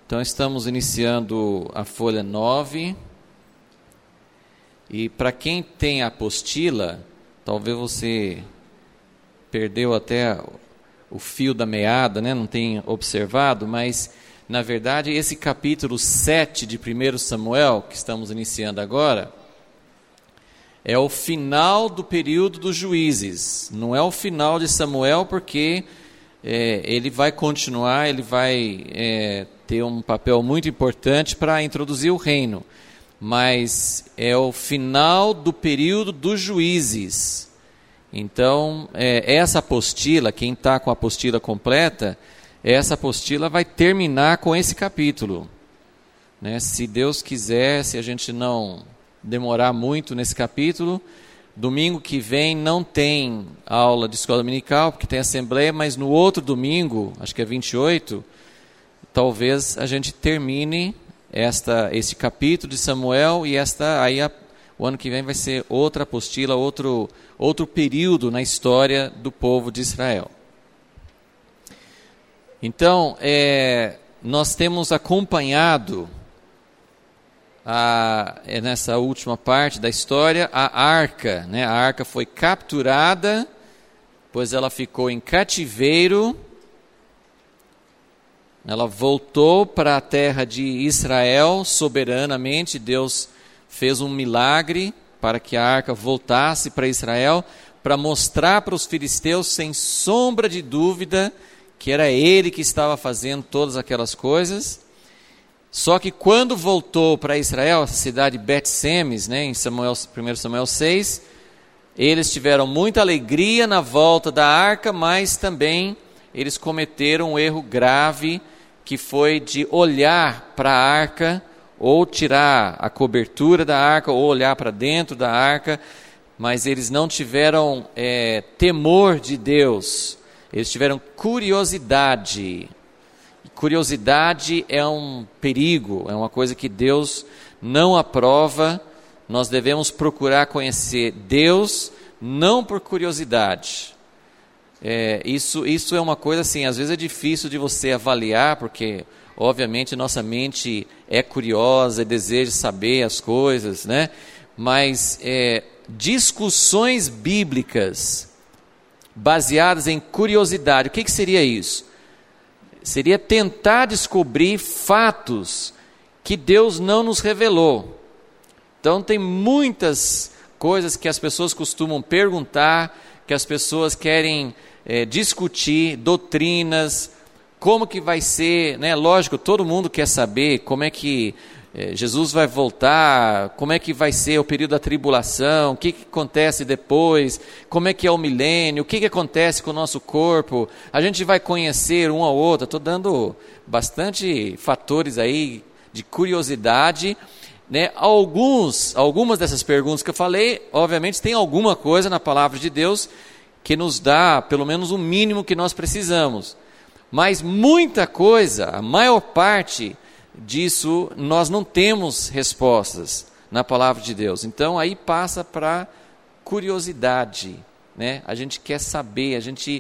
Então estamos iniciando a folha 9, e para quem tem a apostila, talvez você perdeu até o fio da meada, né? Não tem observado, mas na verdade esse capítulo 7 de 1 Samuel, que estamos iniciando agora, é o final do período dos juízes, não é o final de Samuel, porque ele vai continuar, ele vai ter um papel muito importante para introduzir o reino, mas é o final do período dos juízes. Então, essa apostila, quem está com a apostila completa, essa apostila vai terminar com esse capítulo, né? Se Deus quiser, se a gente não demorar muito nesse capítulo, domingo que vem não tem aula de escola dominical, porque tem assembleia, mas no outro domingo, acho que é 28, talvez a gente termine esse capítulo de Samuel, e o ano que vem vai ser outra apostila, outro período na história do povo de Israel. Então, nós temos acompanhado nessa última parte da história a arca, né? A arca foi capturada, pois ela ficou em cativeiro. Ela voltou para a terra de Israel soberanamente. Deus fez um milagre para que a arca voltasse para Israel, para mostrar para os filisteus, sem sombra de dúvida, que era ele que estava fazendo todas aquelas coisas. Só que quando voltou para Israel, a cidade de Bet-Semes, né, em 1 Samuel 6, eles tiveram muita alegria na volta da arca, mas também eles cometeram um erro grave, que foi de olhar para a arca, ou tirar a cobertura da arca, ou olhar para dentro da arca, mas eles não tiveram temor de Deus, eles tiveram curiosidade. Curiosidade é um perigo, é uma coisa que Deus não aprova. Nós devemos procurar conhecer Deus, não por curiosidade. Isso é uma coisa assim, às vezes é difícil de você avaliar, porque obviamente nossa mente é curiosa e deseja saber as coisas, né? Mas discussões bíblicas baseadas em curiosidade, o que seria isso? Seria tentar descobrir fatos que Deus não nos revelou. Então tem muitas coisas que as pessoas costumam perguntar, que as pessoas querem discutir, doutrinas, como que vai ser, né? Lógico, todo mundo quer saber como é que Jesus vai voltar, como é que vai ser o período da tribulação, o que acontece depois, como é que é o milênio, o que acontece com o nosso corpo, a gente vai conhecer um ao outro. Estou dando bastante fatores aí de curiosidade, né? Algumas dessas perguntas que eu falei, obviamente tem alguma coisa na palavra de Deus que nos dá pelo menos o mínimo que nós precisamos, mas muita coisa, a maior parte disso, nós não temos respostas na palavra de Deus. Então aí passa para curiosidade, né? A gente quer saber, a gente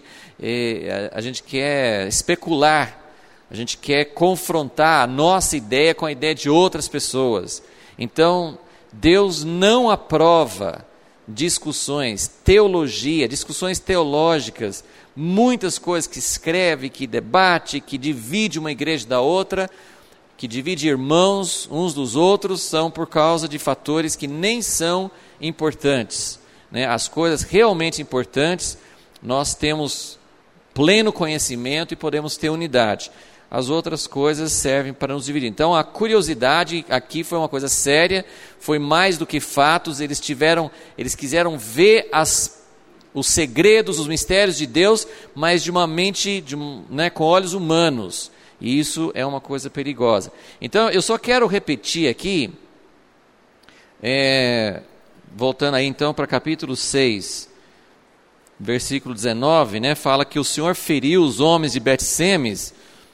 quer especular, a gente quer confrontar a nossa ideia com a ideia de outras pessoas. Então Deus não aprova discussões, teologia, discussões teológicas, muitas coisas que escreve, que debate, que divide uma igreja da outra, que divide irmãos uns dos outros, são por causa de fatores que nem são importantes, né? As coisas realmente importantes, nós temos pleno conhecimento e podemos ter unidade. As outras coisas servem para nos dividir. Então a curiosidade aqui foi uma coisa séria, foi mais do que fatos. Eles quiseram ver os segredos, os mistérios de Deus, mas de uma mente, né, com olhos humanos. E isso é uma coisa perigosa. Então, eu só quero repetir aqui, voltando aí então para capítulo 6, versículo 19, né, fala que o Senhor feriu os homens de Bet-Semes,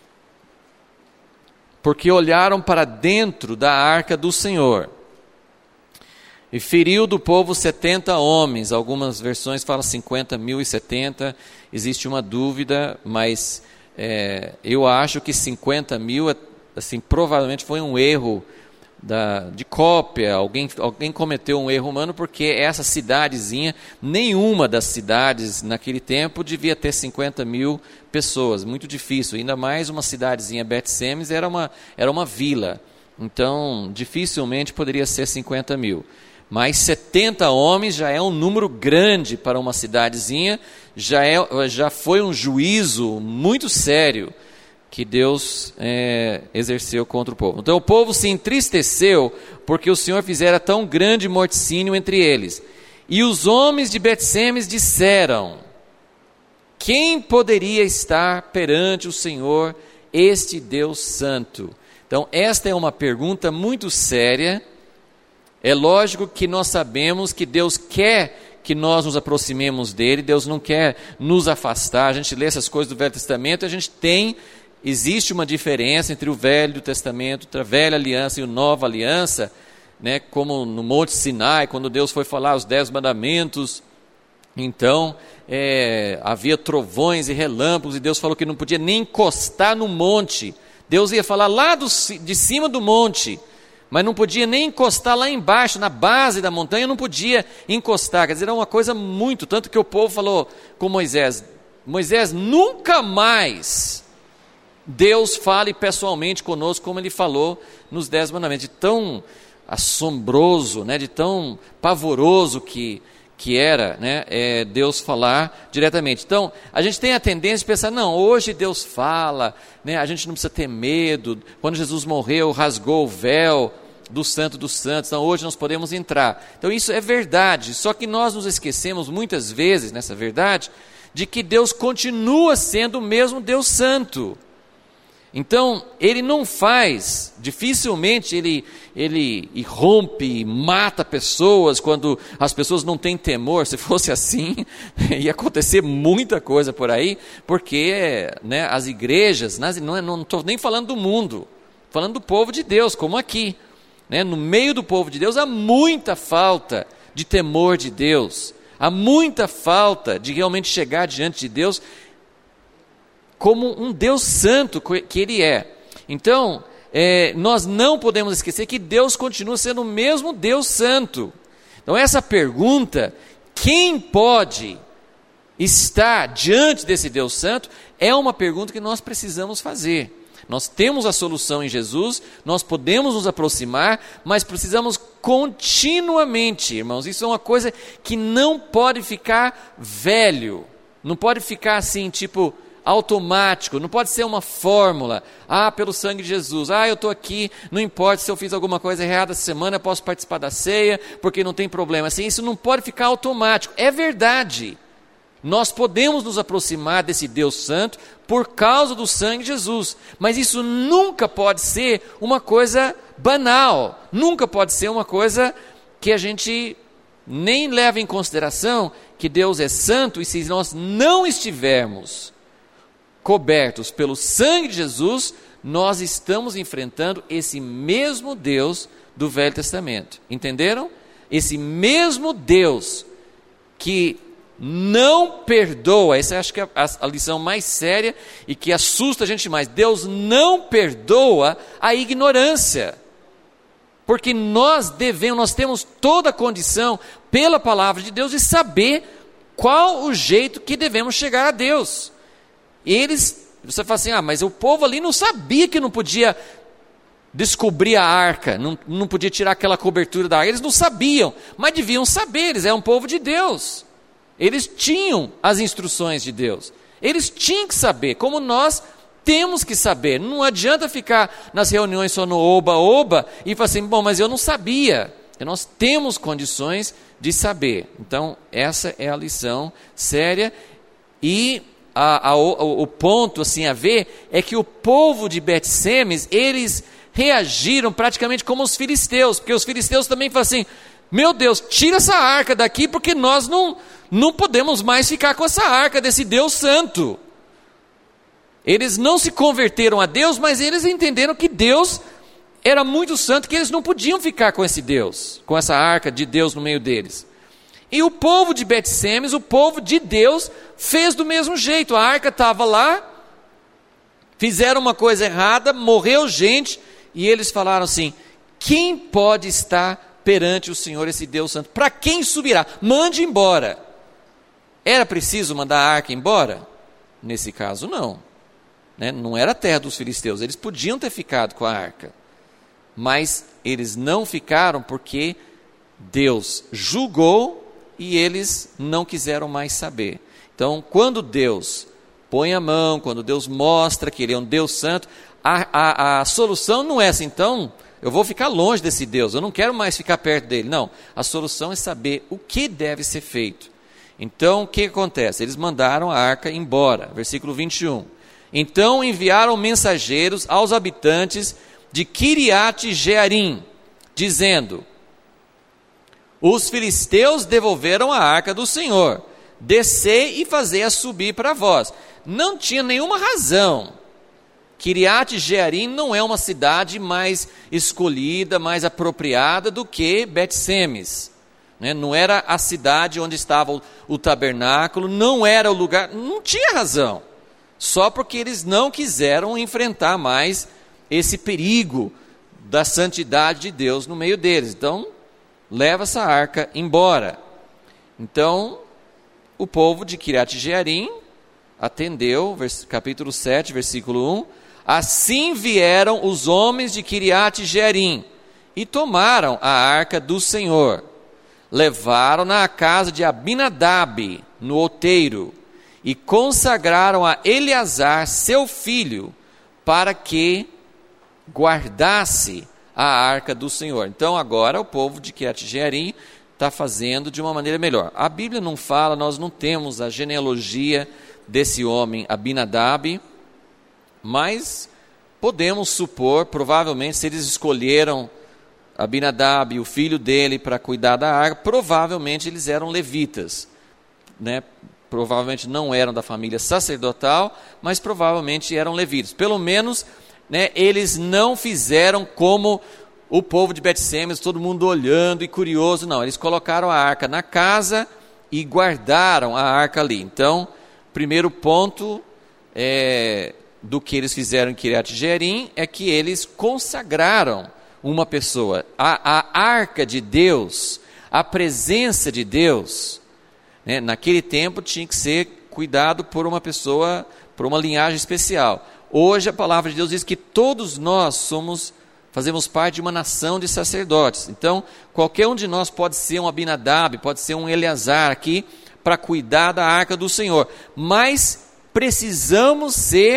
porque olharam para dentro da arca do Senhor. E feriu do povo 70 homens, algumas versões falam 50.070, existe uma dúvida, mas eu acho que 50.000 assim, provavelmente foi um erro de cópia, alguém cometeu um erro humano, porque essa cidadezinha, nenhuma das cidades naquele tempo devia ter 50 mil pessoas, muito difícil, ainda mais uma cidadezinha, Bet-Semes era uma vila, então dificilmente poderia ser 50 mil, mas 70 homens já é um número grande para uma cidadezinha, já foi um juízo muito sério que Deus exerceu contra o povo. Então o povo se entristeceu porque o Senhor fizera tão grande morticínio entre eles. E os homens de Bet-Semes disseram: quem poderia estar perante o Senhor, este Deus santo? Então esta é uma pergunta muito séria. É lógico que nós sabemos que Deus quer que nós nos aproximemos dele, Deus não quer nos afastar. A gente lê essas coisas do Velho Testamento e existe uma diferença entre o Velho Testamento, entre a Velha Aliança e a Nova Aliança, né? Como no Monte Sinai, quando Deus foi falar os 10 mandamentos, então havia trovões e relâmpagos, e Deus falou que não podia nem encostar no monte. Deus ia falar lá de cima do monte, mas não podia nem encostar lá embaixo, na base da montanha, não podia encostar. Quer dizer, era uma coisa muito, tanto que o povo falou com Moisés, nunca mais Deus fale pessoalmente conosco como Ele falou nos 10 mandamentos. De tão assombroso, né, de tão pavoroso que era, né, Deus falar diretamente. Então, a gente tem a tendência de pensar, não, hoje Deus fala, né, a gente não precisa ter medo. Quando Jesus morreu, rasgou o véu do Santo dos Santos, então hoje nós podemos entrar. Então isso é verdade, só que nós nos esquecemos muitas vezes, nessa verdade, de que Deus continua sendo o mesmo Deus Santo. Então, Ele não faz, dificilmente Ele irrompe e mata pessoas quando as pessoas não têm temor. Se fosse assim, ia acontecer muita coisa por aí, porque, né, as igrejas, não estou nem falando do mundo, falando do povo de Deus, como aqui, né, no meio do povo de Deus há muita falta de temor de Deus, há muita falta de realmente chegar diante de Deus como um Deus santo que Ele é. Então, nós não podemos esquecer que Deus continua sendo o mesmo Deus santo. Então essa pergunta, quem pode estar diante desse Deus santo, é uma pergunta que nós precisamos fazer. Nós temos a solução em Jesus, nós podemos nos aproximar, mas precisamos continuamente, irmãos, isso é uma coisa que não pode ficar velho, não pode ficar assim, tipo, automático, não pode ser uma fórmula, pelo sangue de Jesus, eu estou aqui, não importa se eu fiz alguma coisa errada essa semana, eu posso participar da ceia, porque não tem problema, assim, isso não pode ficar automático. É verdade, nós podemos nos aproximar desse Deus santo por causa do sangue de Jesus, mas isso nunca pode ser uma coisa banal, nunca pode ser uma coisa que a gente nem leva em consideração que Deus é santo, e se nós não estivermos cobertos pelo sangue de Jesus, nós estamos enfrentando esse mesmo Deus do Velho Testamento. Entenderam? Esse mesmo Deus que não perdoa. Essa acho que é a lição mais séria e que assusta a gente mais. Deus não perdoa a ignorância. Porque nós temos toda a condição, pela palavra de Deus, de saber qual o jeito que devemos chegar a Deus. Você fala assim, mas o povo ali não sabia que não podia descobrir a arca, não podia tirar aquela cobertura da arca, eles não sabiam, mas deviam saber, eles eram um povo de Deus, eles tinham as instruções de Deus, eles tinham que saber, como nós temos que saber. Não adianta ficar nas reuniões só no oba-oba e falar assim, mas eu não sabia. Nós temos condições de saber. Então essa é a lição séria. E o ponto assim a ver é que o povo de Bet-Semes, eles reagiram praticamente como os filisteus, porque os filisteus também falam assim, meu Deus, tira essa arca daqui, porque nós não podemos mais ficar com essa arca desse Deus santo. Eles não se converteram a Deus, mas eles entenderam que Deus era muito santo, que eles não podiam ficar com esse Deus, com essa arca de Deus no meio deles. E o povo de Bet-Semes, o povo de Deus, fez do mesmo jeito. A arca estava lá, fizeram uma coisa errada, morreu gente, e eles falaram assim: quem pode estar perante o Senhor, esse Deus santo? Para quem subirá? Mande embora. Era preciso mandar a arca embora? Nesse caso não, né? Não era a terra dos filisteus, eles podiam ter ficado com a arca, mas eles não ficaram porque Deus julgou e eles não quiseram mais saber. Então, quando Deus põe a mão, quando Deus mostra que Ele é um Deus santo, a solução não é assim: então eu vou ficar longe desse Deus, eu não quero mais ficar perto dele. Não, a solução é saber o que deve ser feito. Então, o que acontece? Eles mandaram a arca embora, versículo 21. Então enviaram mensageiros aos habitantes de Kiriat Jearim, dizendo: os filisteus devolveram a arca do Senhor, descei e fazei-a subir para vós. Não tinha nenhuma razão. Kiriat Jearim não é uma cidade mais escolhida, mais apropriada do que Bet-Semes, né? Não era a cidade onde estava o tabernáculo, não era o lugar, não tinha razão. Só porque eles não quiseram enfrentar mais esse perigo da santidade de Deus no meio deles. Então, leva essa arca embora. Então, o povo de Kiriat Jearim atendeu, capítulo 7, versículo 1. Assim vieram os homens de Kiriat Jearim e tomaram a arca do Senhor. Levaram-na à casa de Abinadab, no outeiro, e consagraram a Eleazar, seu filho, para que guardasse a arca do Senhor. Então agora o povo de Kiriat Jearim está fazendo de uma maneira melhor. A Bíblia não fala, nós não temos a genealogia desse homem Abinadab, mas podemos supor, provavelmente, se eles escolheram Abinadab, o filho dele, para cuidar da arca, provavelmente eles eram levitas, né? Provavelmente não eram da família sacerdotal, mas provavelmente eram levitas. Pelo menos, né, eles não fizeram como o povo de Bet-Semes, todo mundo olhando e curioso. Não, eles colocaram a arca na casa e guardaram a arca ali. Então, primeiro ponto do que eles fizeram em Kiriat Jearim é que eles consagraram uma pessoa. A arca de Deus, a presença de Deus, né, naquele tempo tinha que ser cuidado por uma pessoa, por uma linhagem especial. Hoje a palavra de Deus diz que todos nós fazemos parte de uma nação de sacerdotes. Então, qualquer um de nós pode ser um Abinadab, pode ser um Eleazar aqui, para cuidar da arca do Senhor. Mas precisamos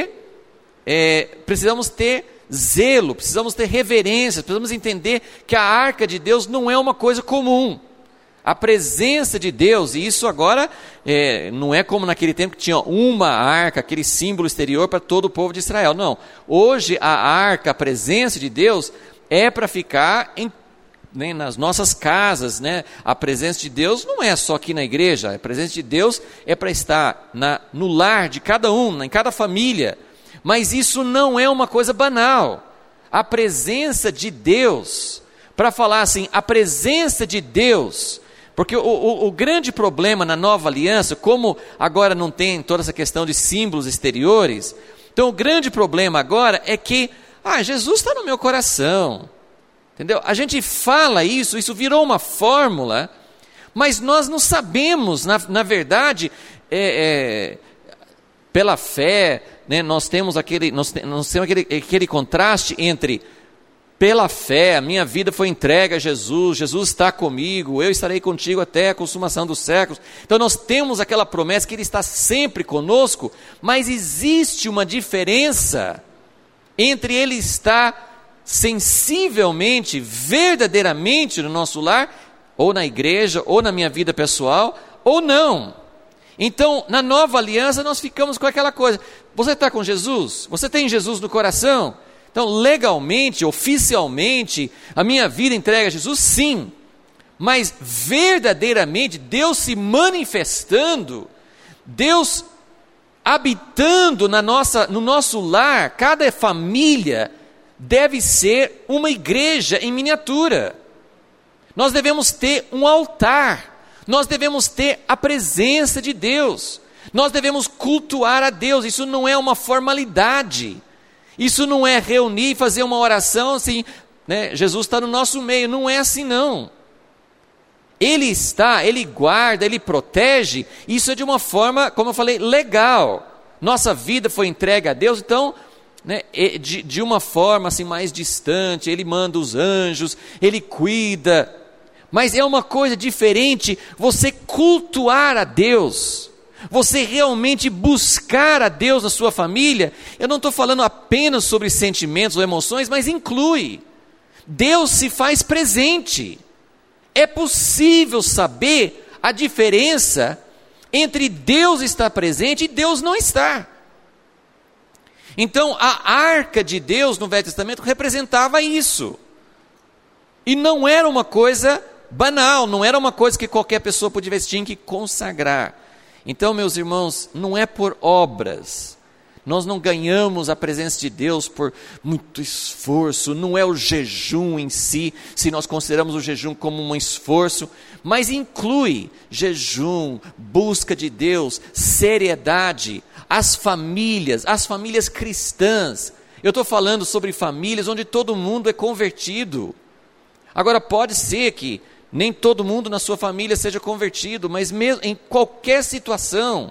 ter zelo, precisamos ter reverência, precisamos entender que a arca de Deus não é uma coisa comum. A presença de Deus, e isso agora não é como naquele tempo que tinha uma arca, aquele símbolo exterior para todo o povo de Israel. Não, hoje a arca, a presença de Deus é para ficar nas nossas casas, né? A presença de Deus não é só aqui na igreja, a presença de Deus é para estar no lar de cada um, em cada família. Mas isso não é uma coisa banal. A presença de Deus, para falar assim, a presença de Deus, porque o grande problema na nova aliança, como agora não tem toda essa questão de símbolos exteriores, então o grande problema agora é que, Jesus está no meu coração, entendeu? A gente fala isso virou uma fórmula, mas nós não sabemos, na verdade, pela fé, né, nós temos aquele contraste entre, pela fé, a minha vida foi entregue a Jesus, Jesus está comigo, eu estarei contigo até a consumação dos séculos. Então nós temos aquela promessa que Ele está sempre conosco, mas existe uma diferença entre Ele estar sensivelmente, verdadeiramente no nosso lar, ou na igreja, ou na minha vida pessoal, ou não. Então, na nova aliança, nós ficamos com aquela coisa: você está com Jesus? Você tem Jesus no coração? Então, legalmente, oficialmente, a minha vida entregue a Jesus, sim. Mas, verdadeiramente, Deus se manifestando, Deus habitando no nosso lar, cada família deve ser uma igreja em miniatura. Nós devemos ter um altar. Nós devemos ter a presença de Deus, nós devemos cultuar a Deus. Isso não é uma formalidade, Isso não é reunir e fazer uma oração assim, né? Jesus está no nosso meio, não é assim não. Ele está, Ele guarda, Ele protege, isso é de uma forma, como eu falei, legal. Nossa vida foi entregue a Deus, então, né, de uma forma assim mais distante, Ele manda os anjos, Ele cuida, mas é uma coisa diferente você cultuar a Deus, você realmente buscar a Deus na sua família. Eu não estou falando apenas sobre sentimentos ou emoções, mas inclui, Deus se faz presente. É possível saber a diferença entre Deus estar presente e Deus não estar. Então, a arca de Deus no Velho Testamento representava isso. E não era uma coisa banal, não era uma coisa que qualquer pessoa podia vestir, tinha que consagrar. Então, meus irmãos, não é por obras. Nós não ganhamos a presença de Deus por muito esforço, não é o jejum em si, se nós consideramos o jejum como um esforço, mas inclui jejum, busca de Deus, seriedade, as famílias cristãs. Eu estou falando sobre famílias onde todo mundo é convertido. Agora pode ser que nem todo mundo na sua família seja convertido, mas mesmo em qualquer situação,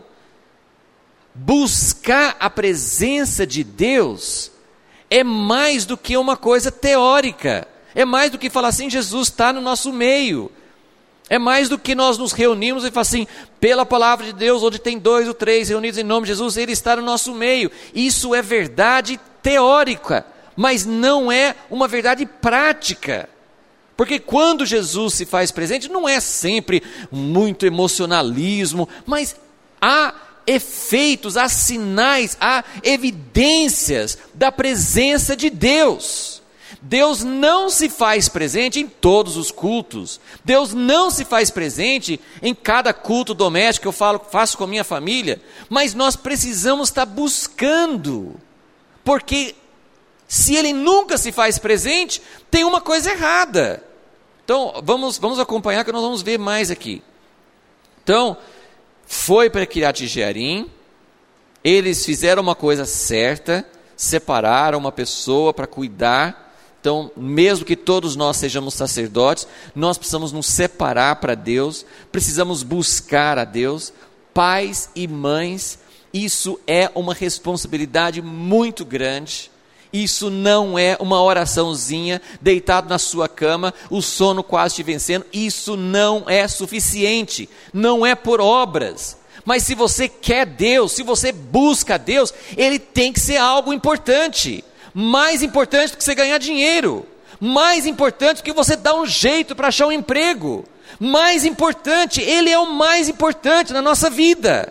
buscar a presença de Deus é mais do que uma coisa teórica, é mais do que falar assim, Jesus está no nosso meio, é mais do que nós nos reunimos e falar assim, pela palavra de Deus, onde tem 2 ou 3 reunidos em nome de Jesus, Ele está no nosso meio. Isso é verdade teórica, mas não é uma verdade prática, porque quando Jesus se faz presente, não é sempre muito emocionalismo, mas há efeitos, há sinais, há evidências da presença de Deus. Deus não se faz presente em todos os cultos, Deus não se faz presente em cada culto doméstico que eu faço com a minha família, mas nós precisamos estar buscando, porque se Ele nunca se faz presente, tem uma coisa errada. Então vamos acompanhar que nós vamos ver mais aqui. Então, foi para Kiriat Jearim, eles fizeram uma coisa certa, separaram uma pessoa para cuidar. Então, mesmo que todos nós sejamos sacerdotes, nós precisamos nos separar para Deus, precisamos buscar a Deus. Pais e mães, isso é uma responsabilidade muito grande. Isso não é uma oraçãozinha, deitado na sua cama, o sono quase te vencendo. Isso não é suficiente, não é por obras. Mas se você quer Deus, se você busca Deus, Ele tem que ser algo importante. Mais importante do que você ganhar dinheiro. Mais importante do que você dar um jeito para achar um emprego. Mais importante, Ele é o mais importante na nossa vida.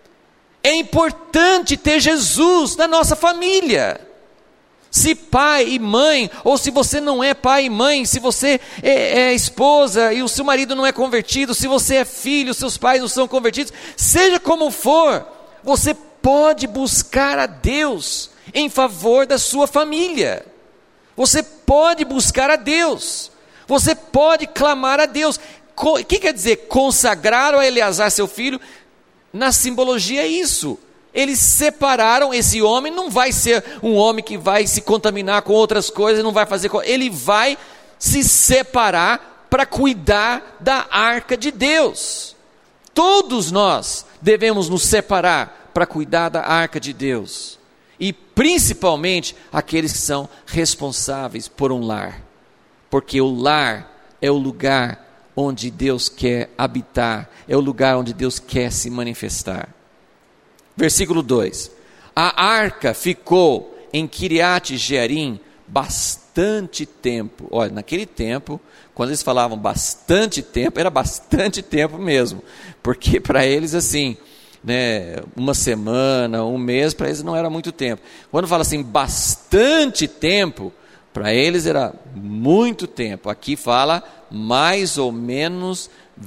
É importante ter Jesus na nossa família. Se pai e mãe, ou se você não é pai e mãe, se você é esposa e o seu marido não é convertido, se você é filho, seus pais não são convertidos, seja como for, você pode buscar a Deus em favor da sua família. Você pode buscar a Deus, você pode clamar a Deus. O que quer dizer consagrar a Eleazar seu filho? Na simbologia é isso. Eles separaram esse homem, não vai ser um homem que vai se contaminar com outras coisas, não vai fazer, ele vai se separar para cuidar da arca de Deus. Todos nós devemos nos separar para cuidar da arca de Deus, e principalmente aqueles que são responsáveis por um lar, porque o lar é o lugar onde Deus quer habitar, é o lugar onde Deus quer se manifestar. Versículo 2, a arca ficou em Kiriat Jearim bastante tempo. Olha, naquele tempo, quando eles falavam bastante tempo, era bastante tempo mesmo, porque para eles assim, né, uma semana, um mês, para eles não era muito tempo. Quando fala assim, bastante tempo, para eles era muito tempo. Aqui fala mais ou menos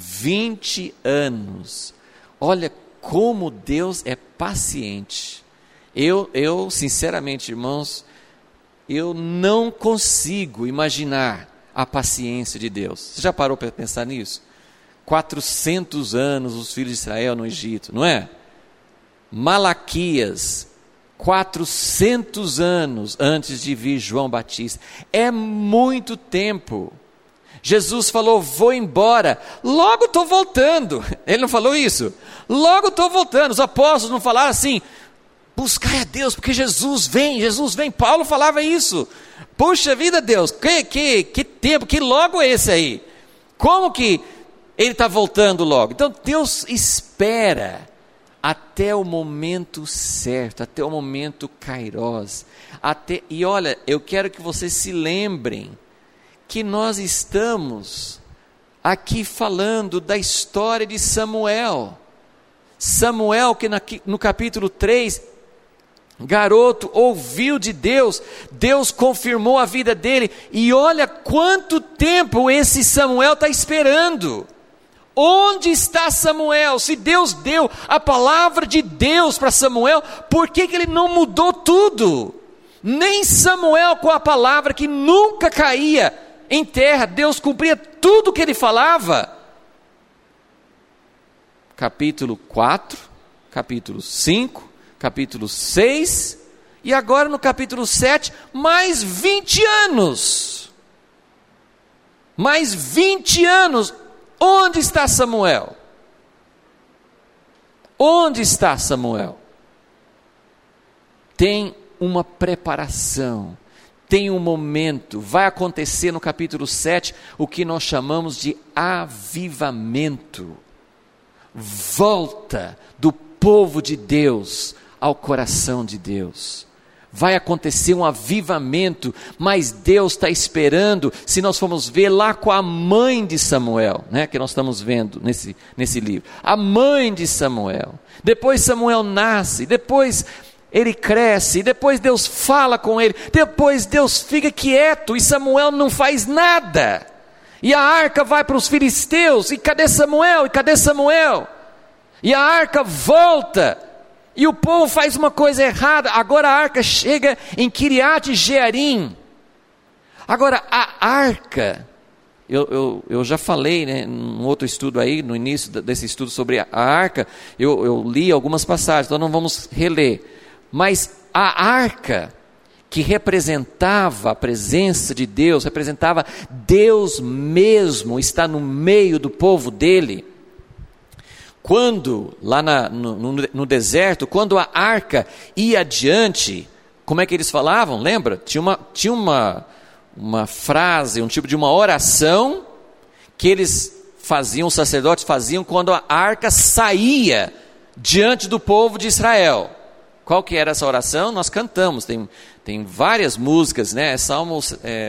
20 anos. Olha como Deus é paciente. Eu sinceramente, irmãos, eu não consigo imaginar a paciência de Deus. Você já parou para pensar nisso? 400 anos os filhos de Israel no Egito, não é? Malaquias 400 anos antes de vir João Batista. É muito tempo. Jesus falou, vou embora, logo estou voltando. Ele não falou isso? Logo estou voltando. Os apóstolos não falaram assim, buscai a Deus, porque Jesus vem. Paulo falava isso. Puxa vida, Deus, que tempo, que logo é esse aí? Como que ele está voltando logo? Então Deus espera até o momento certo, até o momento kairós. E olha, eu quero que vocês se lembrem que nós estamos aqui falando da história de Samuel. Samuel, que no capítulo 3, garoto, ouviu de Deus, Deus confirmou a vida dele, e olha quanto tempo esse Samuel está esperando. Onde está Samuel? Se Deus deu a palavra de Deus para Samuel, por que ele não mudou tudo? Nem Samuel, com a palavra que nunca caía em terra, Deus cumpria tudo o que ele falava. Capítulo 4, capítulo 5, capítulo 6, e agora no capítulo 7, mais 20 anos. Mais 20 anos. Onde está Samuel? Onde está Samuel? Tem uma preparação, tem um momento, vai acontecer no capítulo 7, o que nós chamamos de avivamento. Volta do povo de Deus ao coração de Deus. Vai acontecer um avivamento, mas Deus está esperando, se nós formos ver lá com a mãe de Samuel, né, que nós estamos vendo nesse livro, a mãe de Samuel, depois Samuel nasce, depois ele cresce, depois Deus fala com ele, depois Deus fica quieto, e Samuel não faz nada, e a arca vai para os filisteus, e cadê Samuel? E a arca volta, e o povo faz uma coisa errada. Agora a arca chega em Kiriat Jearim. Agora a arca, eu já falei, né, num outro estudo aí, no início desse estudo sobre a arca, eu li algumas passagens, então não vamos reler. Mas a arca, que representava a presença de Deus, representava Deus mesmo, está no meio do povo dele. Quando, lá no deserto, quando a arca ia adiante, como é que eles falavam? Lembra? Tinha uma frase, um tipo de uma oração, que eles faziam, os sacerdotes faziam, quando a arca saía diante do povo de Israel. Qual que era essa oração? Nós cantamos, tem várias músicas, né? Salmo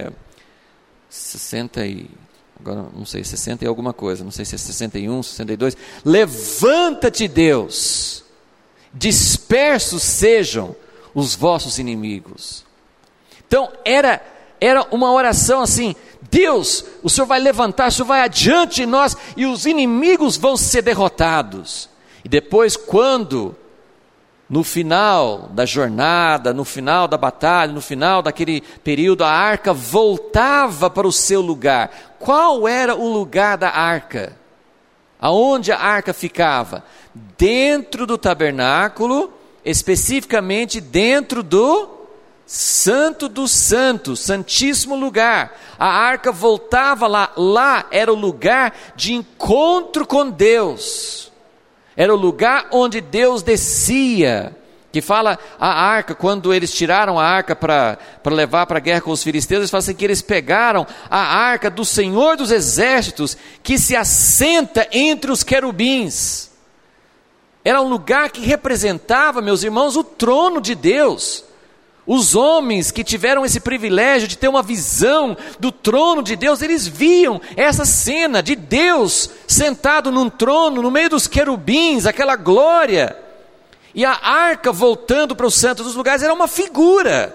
60 e... agora não sei, 60 e alguma coisa, não sei se é 61, 62, levanta-te Deus, dispersos sejam os vossos inimigos. Então era uma oração assim, Deus, o Senhor vai levantar, o Senhor vai adiante de nós, e os inimigos vão ser derrotados. E depois, quando no final da jornada, no final da batalha, no final daquele período, a arca voltava para o seu lugar. Qual era o lugar da arca? Aonde a arca ficava? Dentro do tabernáculo, especificamente dentro do Santo dos Santos, Santíssimo Lugar. A arca voltava lá era o lugar de encontro com Deus. Era o lugar onde Deus descia, que fala a arca, quando eles tiraram a arca para levar para a guerra com os filisteus, eles falam assim, que eles pegaram a arca do Senhor dos Exércitos, que se assenta entre os querubins. Era um lugar que representava, meus irmãos, o trono de Deus. Os homens que tiveram esse privilégio de ter uma visão do trono de Deus, eles viam essa cena de Deus sentado num trono, no meio dos querubins, aquela glória. E a arca voltando para o Santo dos Lugares era uma figura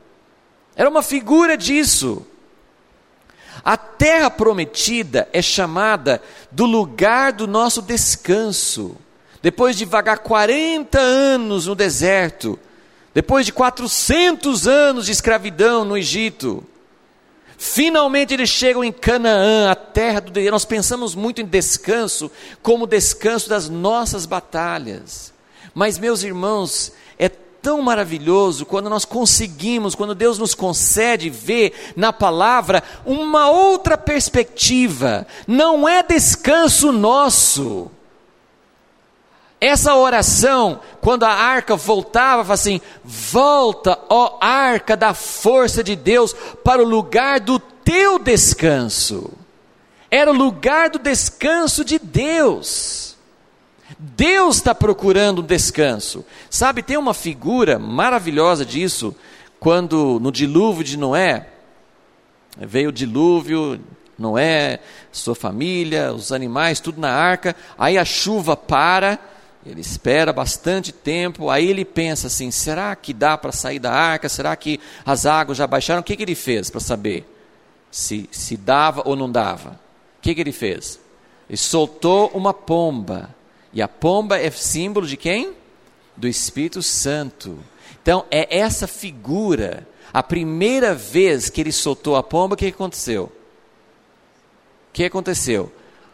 disso. A terra prometida é chamada do lugar do nosso descanso. Depois de vagar 40 anos no deserto, depois de 400 anos de escravidão no Egito, finalmente eles chegam em Canaã, a terra do desejo. Nós pensamos muito em descanso como descanso das nossas batalhas, mas meus irmãos, é tão maravilhoso quando nós conseguimos, quando Deus nos concede ver na palavra uma outra perspectiva. Não é descanso nosso. Essa oração, quando a arca voltava, fala assim: volta, ó arca da força de Deus, para o lugar do teu descanso. Era o lugar do descanso de Deus. Deus está procurando um descanso. Sabe, tem uma figura maravilhosa disso, quando no dilúvio de Noé, veio o dilúvio, Noé, sua família, os animais, tudo na arca, aí a chuva para, ele espera bastante tempo, aí ele pensa assim: será que dá para sair da arca? Será que as águas já baixaram? O que ele fez para saber se dava ou não dava? O que ele fez? Ele soltou uma pomba, e a pomba é símbolo de quem? Do Espírito Santo. Então é essa figura. A primeira vez que ele soltou a pomba, o que aconteceu? O que aconteceu?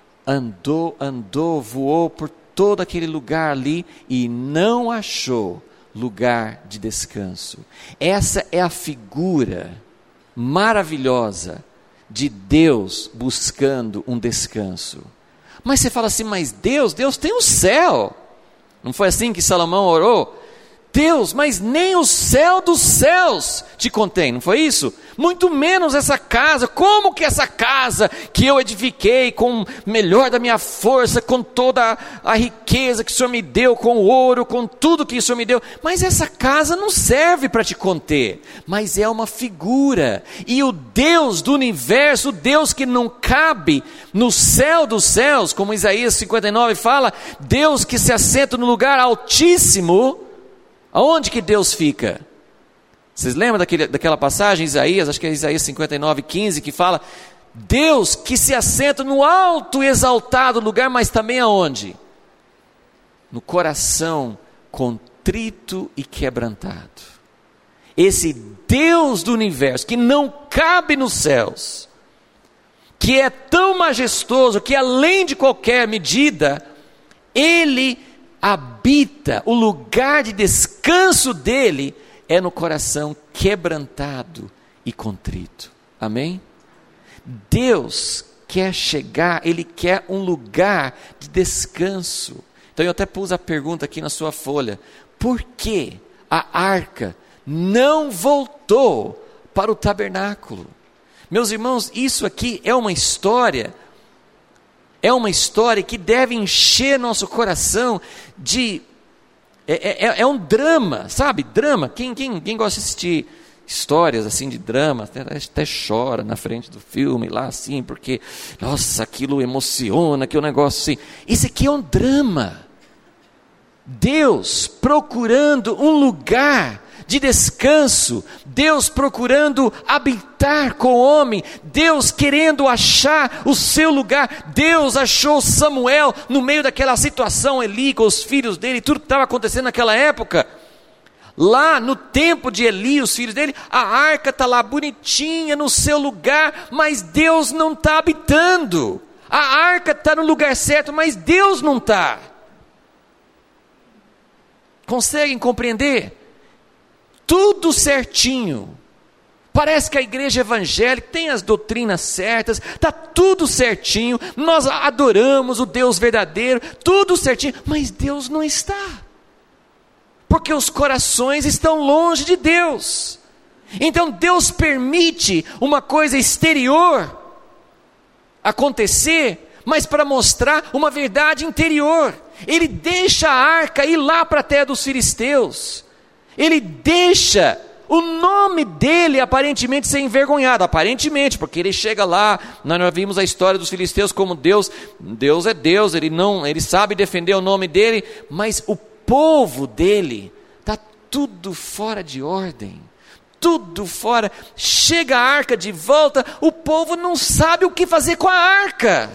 Andou, voou por todo aquele lugar ali e não achou lugar de descanso. Essa é a figura maravilhosa de Deus buscando um descanso. Mas você fala assim: mas Deus tem o céu. Não foi assim que Salomão orou? Deus, mas nem o céu dos céus te contém, não foi isso? Muito menos essa casa. Como que essa casa que eu edifiquei com o melhor da minha força, com toda a riqueza que o Senhor me deu, com o ouro, com tudo que o Senhor me deu, mas essa casa não serve para te conter, mas é uma figura. E o Deus do universo, o Deus que não cabe no céu dos céus, como Isaías 59 fala, Deus que se assenta no lugar altíssimo. Aonde que Deus fica? Vocês lembram daquela passagem, Isaías, acho que é Isaías 59, 15, que fala: Deus que se assenta no alto e exaltado lugar, mas também aonde? No coração contrito e quebrantado. Esse Deus do universo, que não cabe nos céus, que é tão majestoso, que além de qualquer medida, Ele habita, o lugar de descanso dele é no coração quebrantado e contrito. Amém? Deus quer chegar, Ele quer um lugar de descanso. Então eu até pus a pergunta aqui na sua folha: por que a arca não voltou para o tabernáculo? Meus irmãos, isso aqui é uma história que deve encher nosso coração de... É um drama, sabe? Drama. Quem gosta de assistir histórias assim de drama, até chora na frente do filme lá assim, porque, nossa, aquilo emociona, aquele negócio assim. Isso aqui é um drama. Deus procurando um lugar de descanso, Deus procurando habitar com o homem, Deus querendo achar o seu lugar. Deus achou Samuel no meio daquela situação, Eli com os filhos dele, tudo que estava acontecendo naquela época. Lá no tempo de Eli, os filhos dele, a arca está lá bonitinha no seu lugar, mas Deus não está habitando. A arca está no lugar certo, mas Deus não está. Conseguem compreender? Tudo certinho. Parece que a igreja evangélica tem as doutrinas certas, está tudo certinho, nós adoramos o Deus verdadeiro, tudo certinho, mas Deus não está, porque os corações estão longe de Deus. Então Deus permite uma coisa exterior acontecer, mas para mostrar uma verdade interior. Ele deixa a arca ir lá para a terra dos filisteus, ele deixa o nome dele aparentemente ser envergonhado, aparentemente, porque ele chega lá, nós vimos a história dos filisteus como Deus é Deus, ele sabe defender o nome dele, mas o povo dele está tudo fora de ordem, tudo fora. Chega a arca de volta, o povo não sabe o que fazer com a arca.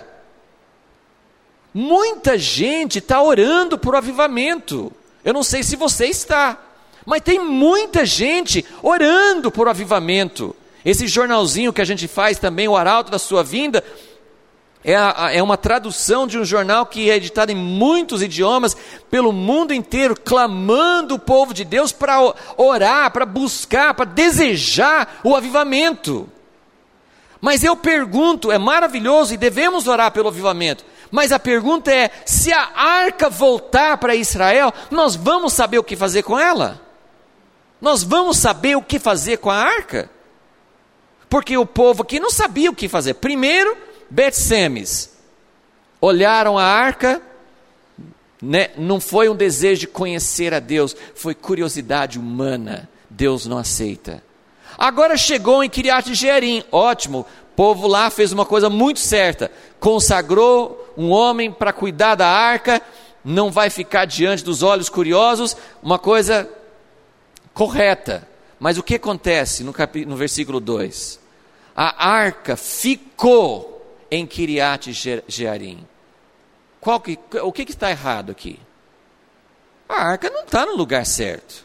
Muita gente está orando por avivamento, eu não sei se você está, mas tem muita gente orando por avivamento. Esse jornalzinho que a gente faz também, o Arauto da Sua Vinda, é uma tradução de um jornal que é editado em muitos idiomas, pelo mundo inteiro, clamando o povo de Deus para orar, para buscar, para desejar o avivamento. Mas eu pergunto, é maravilhoso e devemos orar pelo avivamento, mas a pergunta é, se a arca voltar para Israel, nós vamos saber o que fazer com ela? Nós vamos saber o que fazer com a arca? Porque o povo aqui não sabia o que fazer. Primeiro, Bet-Semes, olharam a arca, né? Não foi um desejo de conhecer a Deus, foi curiosidade humana. Deus não aceita. Agora chegou em Kiriat Jearim, ótimo, o povo lá fez uma coisa muito certa, consagrou um homem para cuidar da arca, não vai ficar diante dos olhos curiosos, uma coisa correta. Mas o que acontece no versículo 2? A arca ficou em Kiriat Jearim. O que está errado aqui? A arca não está no lugar certo.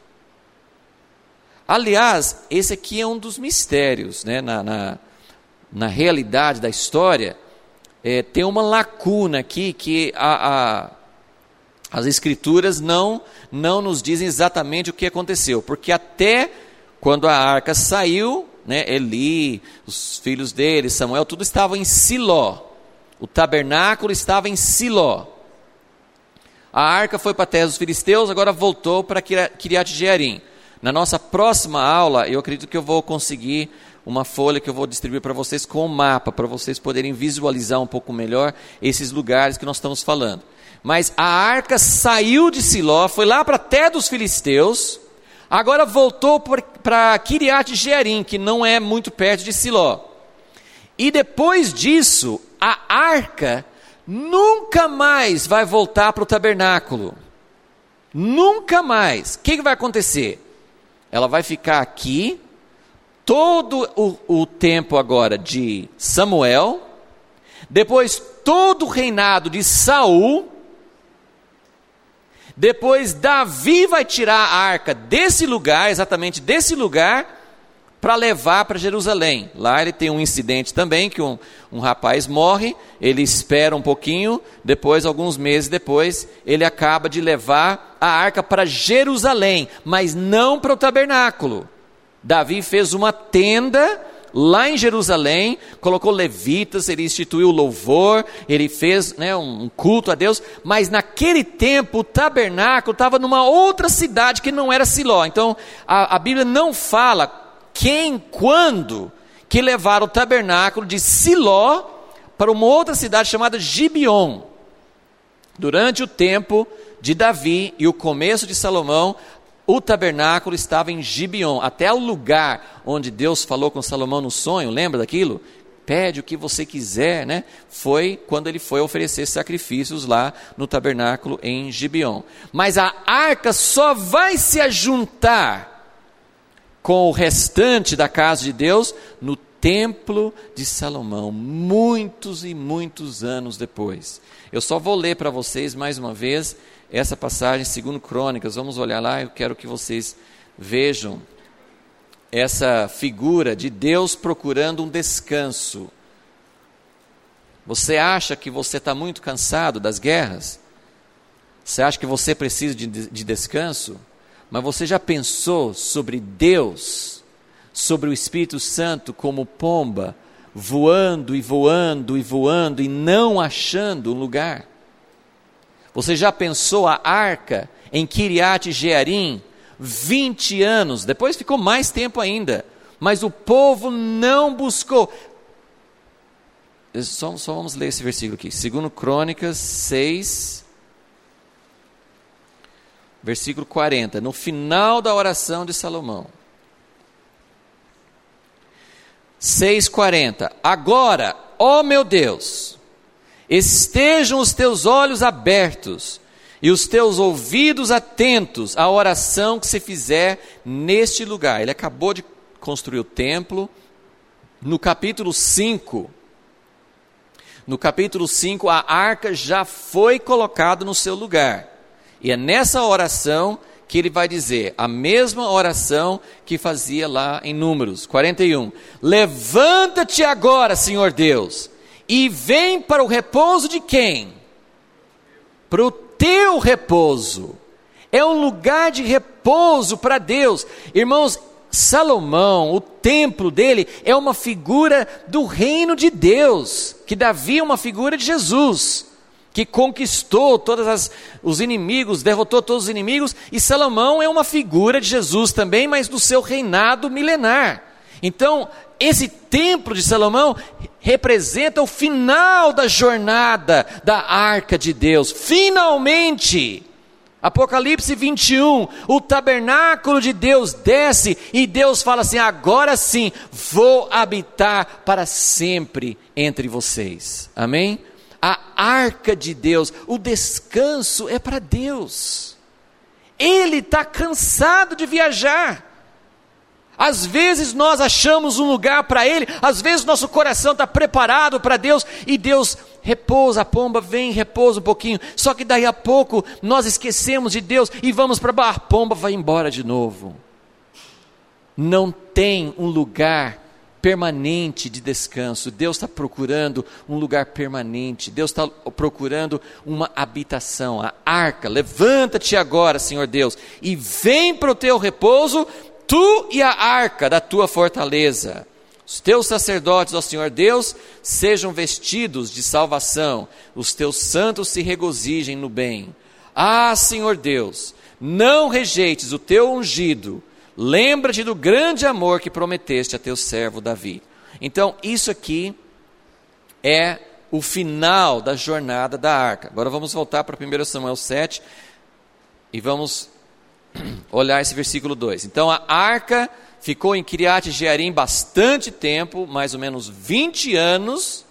Aliás, esse aqui é um dos mistérios, né? Na realidade da história, tem uma lacuna aqui que as escrituras não nos dizem exatamente o que aconteceu, porque até quando a arca saiu, né, Eli, os filhos dele, Samuel, tudo estava em Siló. O tabernáculo estava em Siló. A arca foi para a terra dos filisteus, agora voltou para Kiriat Jearim. Na nossa próxima aula, eu acredito que eu vou conseguir uma folha que eu vou distribuir para vocês com um mapa, para vocês poderem visualizar um pouco melhor esses lugares que nós estamos falando. Mas a arca saiu de Siló, foi lá para a terra dos filisteus, agora voltou para Kiriat Jearim, que não é muito perto de Siló. E depois disso, a arca nunca mais vai voltar para o tabernáculo. Nunca mais. O que vai acontecer? Ela vai ficar aqui, todo o tempo agora de Samuel, depois todo o reinado de Saul, depois Davi vai tirar a arca desse lugar, exatamente desse lugar, para levar para Jerusalém. Lá ele tem um incidente também, que um rapaz morre, ele espera um pouquinho, depois, alguns meses depois, ele acaba de levar a arca para Jerusalém, mas não para o tabernáculo. Davi fez uma tenda lá em Jerusalém, colocou levitas, ele instituiu o louvor, ele fez, né, um culto a Deus, mas naquele tempo o tabernáculo estava numa outra cidade que não era Siló. Então a Bíblia não fala quando que levaram o tabernáculo de Siló para uma outra cidade chamada Gibeon. Durante o tempo de Davi e o começo de Salomão, o tabernáculo estava em Gibeon, até o lugar onde Deus falou com Salomão no sonho, lembra daquilo? Pede o que você quiser, né? Foi quando ele foi oferecer sacrifícios lá no tabernáculo em Gibeon. Mas a arca só vai se ajuntar com o restante da casa de Deus no templo de Salomão, muitos e muitos anos depois. Eu só vou ler para vocês mais uma vez essa passagem, 2 Crônicas, vamos olhar lá, eu quero que vocês vejam essa figura de Deus procurando um descanso. Você acha que você está muito cansado das guerras? Você acha que você precisa de descanso? Mas você já pensou sobre Deus, sobre o Espírito Santo como pomba, voando e voando e voando e não achando um lugar? Você já pensou a arca em Kiriat Jearim, 20 anos, depois ficou mais tempo ainda, mas o povo não buscou. Só vamos ler esse versículo aqui, 2 Crônicas 6, versículo 40, no final da oração de Salomão. 6:40, agora, ó meu Deus, estejam os teus olhos abertos e os teus ouvidos atentos à oração que se fizer neste lugar. Ele acabou de construir o templo. No capítulo 5, a arca já foi colocada no seu lugar. E é nessa oração que ele vai dizer, a mesma oração que fazia lá em Números 41. Levanta-te agora, Senhor Deus, e vem para o repouso de quem? Para o teu repouso. É um lugar de repouso para Deus. Irmãos, Salomão, o templo dele é uma figura do reino de Deus, que Davi é uma figura de Jesus, que conquistou todos os inimigos, derrotou todos os inimigos, e Salomão é uma figura de Jesus também, mas do seu reinado milenar. Então, esse templo de Salomão representa o final da jornada da arca de Deus. Finalmente, Apocalipse 21, o tabernáculo de Deus desce e Deus fala assim: agora sim, vou habitar para sempre entre vocês. Amém? A arca de Deus, o descanso é para Deus. Ele está cansado de viajar. Às vezes nós achamos um lugar para Ele, às vezes nosso coração está preparado para Deus, e Deus repousa, a pomba vem, repousa um pouquinho, só que daí a pouco nós esquecemos de Deus e vamos para a pomba vai embora de novo. Não tem um lugar permanente de descanso. Deus está procurando um lugar permanente, Deus está procurando uma habitação, a arca. Levanta-te agora, Senhor Deus, e vem para o teu repouso, tu e a arca da tua fortaleza. Os teus sacerdotes, ó Senhor Deus, sejam vestidos de salvação, os teus santos se regozijem no bem. Ah, Senhor Deus, não rejeites o teu ungido, lembra-te do grande amor que prometeste a teu servo Davi. Então, isso aqui é o final da jornada da arca. Agora vamos voltar para 1 Samuel 7 e vamos olhar esse versículo 2. Então a arca ficou em Kiriat Jearim bastante tempo, mais ou menos 20 anos,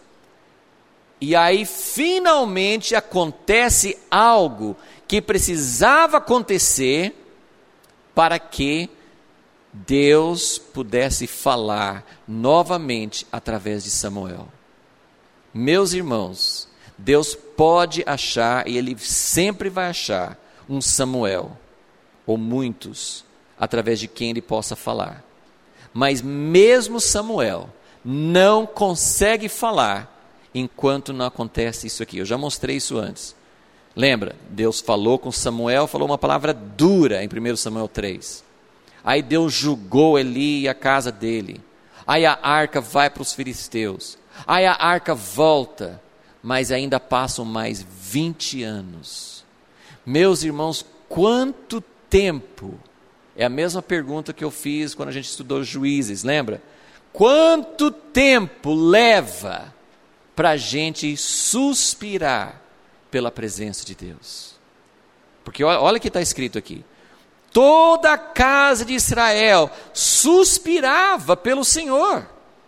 e aí finalmente acontece algo que precisava acontecer para que Deus pudesse falar novamente através de Samuel. Meus irmãos, Deus pode achar, e Ele sempre vai achar, um Samuel, ou muitos, através de quem Ele possa falar. Mas mesmo Samuel não consegue falar enquanto não acontece isso aqui. Eu já mostrei isso antes. Lembra? Deus falou com Samuel, falou uma palavra dura em 1 Samuel 3. Aí Deus julgou Eli e a casa dele. Aí a arca vai para os filisteus. Aí a arca volta, mas ainda passam mais 20 anos. Meus irmãos, quanto tempo? É a mesma pergunta que eu fiz quando a gente estudou Juízes, lembra? Quanto tempo leva para a gente suspirar pela presença de Deus? Porque olha o que está escrito aqui. Toda a casa de Israel suspirava pelo Senhor.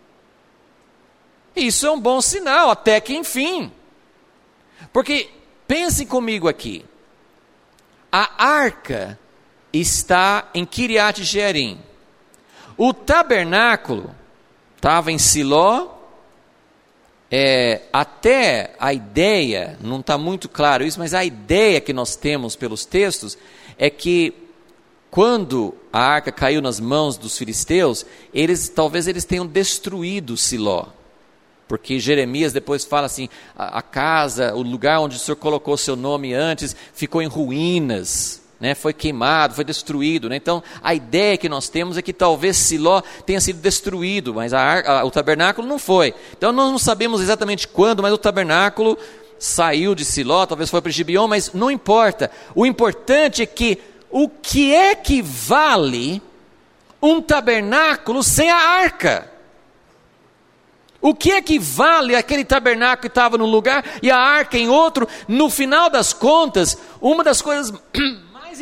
Isso é um bom sinal, até que enfim. Porque, pensem comigo aqui. A arca está em Kiriat Jearim. O tabernáculo estava em Siló. Até a ideia, não está muito claro isso, mas a ideia que nós temos pelos textos é que quando a arca caiu nas mãos dos filisteus, talvez eles tenham destruído Siló. Porque Jeremias depois fala assim, a casa, o lugar onde o Senhor colocou seu nome antes, ficou em ruínas, né? Foi queimado, foi destruído, né? Então a ideia que nós temos é que talvez Siló tenha sido destruído, mas o tabernáculo não foi. Então nós não sabemos exatamente quando, mas o tabernáculo saiu de Siló, talvez foi para Gibeon, mas não importa. O importante é que o que é que vale um tabernáculo sem a arca? O que é que vale aquele tabernáculo que estava num lugar e a arca em outro? No final das contas, uma das coisas mais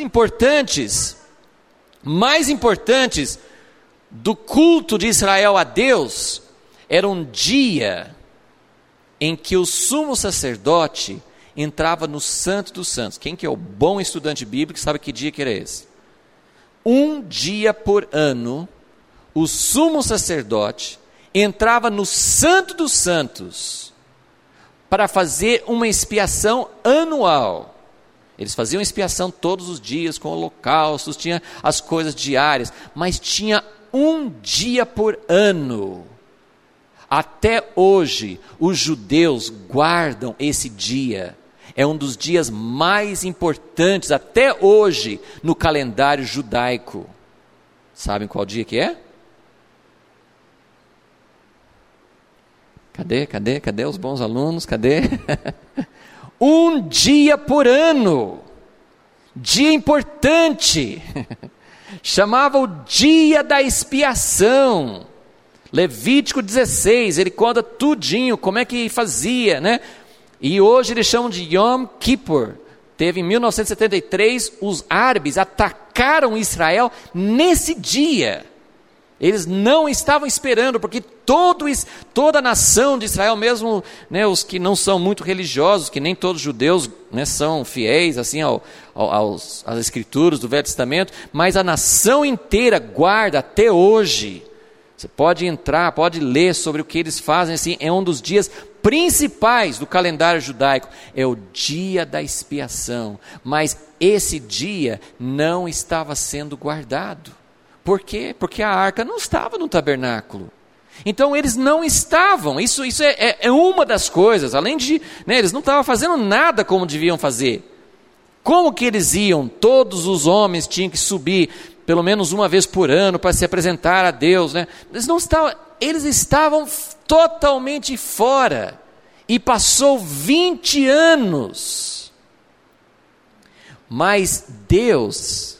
importantes do culto de Israel a Deus era um dia em que o sumo sacerdote entrava no Santo dos Santos. Quem que é o bom estudante bíblico sabe que dia que era esse? Um dia por ano, o sumo sacerdote entrava no Santo dos Santos para fazer uma expiação anual. Eles faziam expiação todos os dias com holocaustos, tinha as coisas diárias, mas tinha um dia por ano, Até hoje, os judeus guardam esse dia. É um dos dias mais importantes, até hoje, no calendário judaico. Sabem qual dia que é? Cadê os bons alunos? Cadê? Um dia por ano. Dia importante. Chamava o dia da expiação. Levítico 16, ele conta tudinho, como é que fazia, né? E hoje eles chamam de Yom Kippur. Teve em 1973, os árabes atacaram Israel nesse dia. Eles não estavam esperando, porque toda a nação de Israel, mesmo, né, os que não são muito religiosos, que nem todos os judeus, né, são fiéis assim, às escrituras do Velho Testamento, mas a nação inteira guarda até hoje. Você pode entrar, pode ler sobre o que eles fazem, assim, é um dos dias principais do calendário judaico, é o dia da expiação, mas esse dia não estava sendo guardado. Por quê? Porque a arca não estava no tabernáculo. Então eles não estavam, isso é uma das coisas, além de, né, eles não estavam fazendo nada como deviam fazer. Como que eles iam? Todos os homens tinham que subir pelo menos uma vez por ano para se apresentar a Deus, né? Eles estavam totalmente fora. E passou 20 anos. Mas Deus,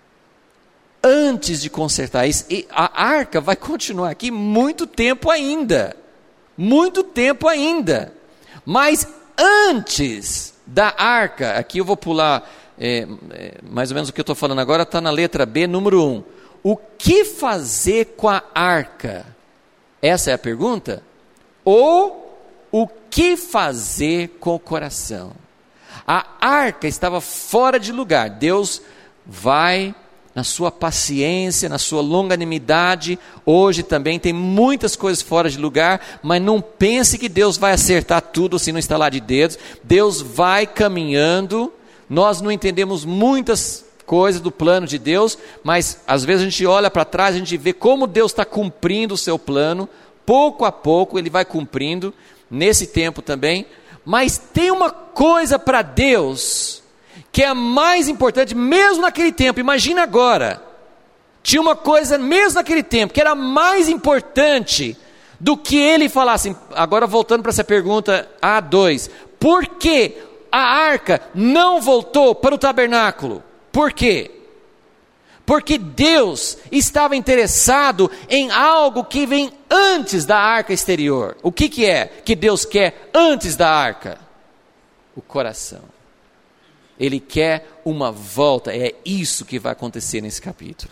antes de consertar isso, a arca vai continuar aqui muito tempo ainda. Muito tempo ainda. Mas antes da arca, aqui eu vou pular, mais ou menos o que eu estou falando agora, está na letra B, número 1. O que fazer com a arca? Essa é a pergunta? Ou o que fazer com o coração? A arca estava fora de lugar. Deus vai, na sua paciência, na sua longanimidade, hoje também tem muitas coisas fora de lugar, mas não pense que Deus vai acertar tudo assim no estalar de dedos. Deus vai caminhando. Nós não entendemos muitas coisas do plano de Deus, mas às vezes a gente olha para trás, a gente vê como Deus está cumprindo o seu plano, pouco a pouco ele vai cumprindo, nesse tempo também. Mas tem uma coisa para Deus que é a mais importante, mesmo naquele tempo. Imagina agora, tinha uma coisa mesmo naquele tempo que era mais importante do que ele falasse. Agora voltando para essa pergunta A2, por que a arca não voltou para o tabernáculo? Por quê? Porque Deus estava interessado em algo que vem antes da arca exterior. O que é que Deus quer antes da arca? O coração. Ele quer uma volta, é isso que vai acontecer nesse capítulo.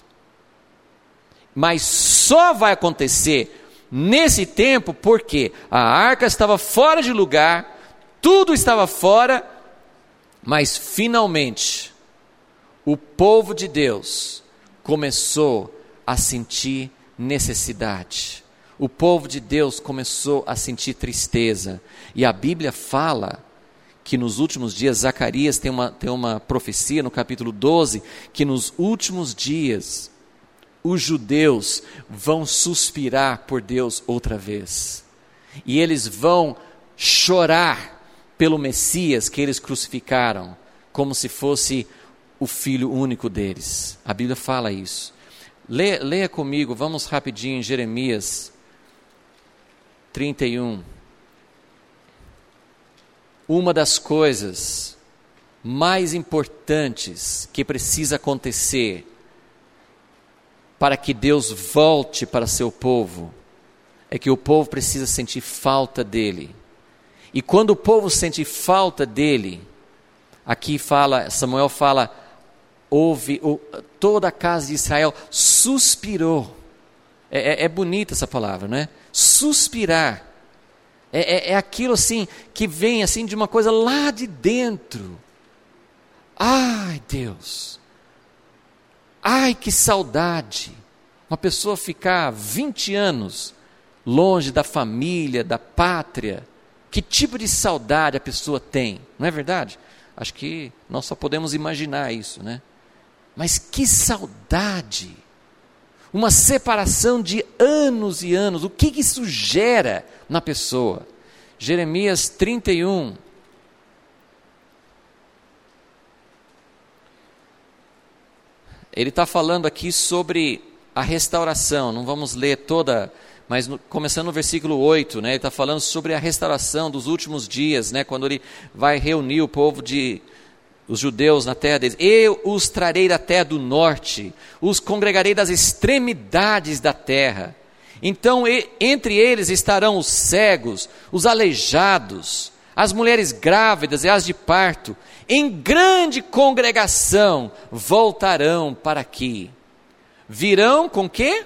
Mas só vai acontecer nesse tempo porque a arca estava fora de lugar, tudo estava fora, mas finalmente o povo de Deus começou a sentir necessidade. O povo de Deus começou a sentir tristeza. E a Bíblia fala que nos últimos dias, Zacarias tem uma profecia no capítulo 12, que nos últimos dias os judeus vão suspirar por Deus outra vez. E eles vão chorar pelo Messias que eles crucificaram, como se fosse o filho único deles. A Bíblia fala isso. Leia comigo, vamos rapidinho em Jeremias 31. Uma das coisas mais importantes que precisa acontecer para que Deus volte para seu povo é que o povo precisa sentir falta dele. E quando o povo sente falta dele, aqui Samuel fala, toda a casa de Israel suspirou. É bonita essa palavra, não é? Suspirar. É aquilo assim, que vem assim de uma coisa lá de dentro. Ai, Deus. Ai, que saudade. Uma pessoa ficar 20 anos longe da família, da pátria. Que tipo de saudade a pessoa tem, não é verdade? Acho que nós só podemos imaginar isso, né? Mas que saudade! uma separação de anos e anos. O que isso gera na pessoa? Jeremias 31. Ele está falando aqui sobre a restauração. Não vamos ler toda, mas começando no versículo 8, né, ele está falando sobre a restauração dos últimos dias, né, quando ele vai reunir o povo os judeus na terra deles. Eu os trarei da terra do norte, os congregarei das extremidades da terra. Então entre eles estarão os cegos, os aleijados, as mulheres grávidas e as de parto. Em grande congregação voltarão para aqui. Virão com quê?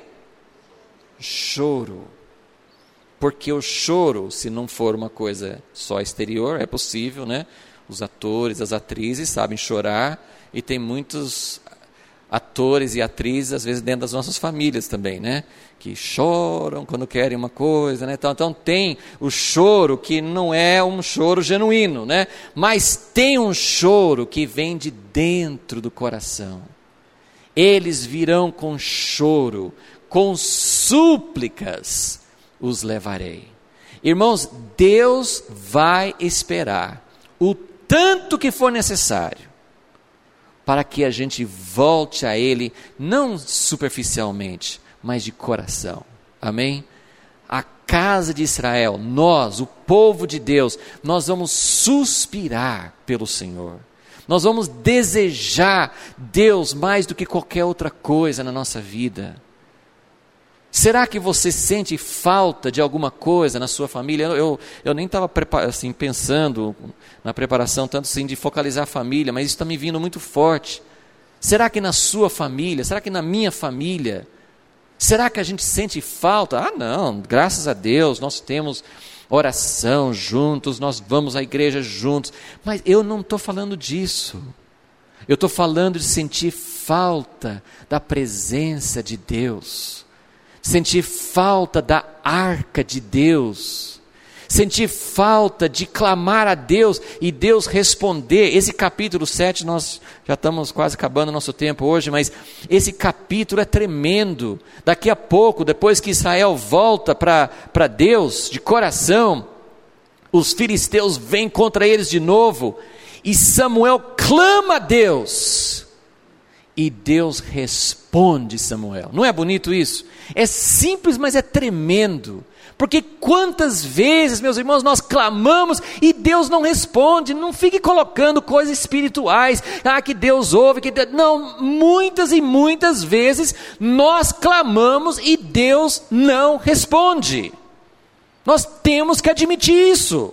Choro. Porque o choro, se não for uma coisa só exterior, é possível, né? Os atores, as atrizes sabem chorar, e tem muitos atores e atrizes, às vezes dentro das nossas famílias também, né? Que choram quando querem uma coisa, né? Então tem o choro que não é um choro genuíno, né? Mas tem um choro que vem de dentro do coração. Eles virão com choro, com súplicas os levarei. Irmãos, Deus vai esperar o tanto que for necessário para que a gente volte a Ele, não superficialmente, mas de coração. Amém? A casa de Israel, nós, o povo de Deus, nós vamos suspirar pelo Senhor. Nós vamos desejar Deus mais do que qualquer outra coisa na nossa vida. Será que você sente falta de alguma coisa na sua família? Eu nem estava assim, pensando na preparação tanto assim de focalizar a família, mas isso está me vindo muito forte. Será que na sua família, será que na minha família, será que a gente sente falta? Ah, não, graças a Deus nós temos oração juntos, nós vamos à igreja juntos, mas eu não estou falando disso. Eu estou falando de sentir falta da presença de Deus, sentir falta da arca de Deus, sentir falta de clamar a Deus e Deus responder. Esse capítulo 7, nós já estamos quase acabando o nosso tempo hoje, mas esse capítulo é tremendo. Daqui a pouco, depois que Israel volta para Deus de coração, os filisteus vêm contra eles de novo, e Samuel clama a Deus, e Deus responde Samuel. Não é bonito isso? É simples, mas é tremendo. Porque quantas vezes, meus irmãos, nós clamamos e Deus não responde. Não fique colocando coisas espirituais, que Deus ouve, não, muitas e muitas vezes nós clamamos e Deus não responde. Nós temos que admitir isso.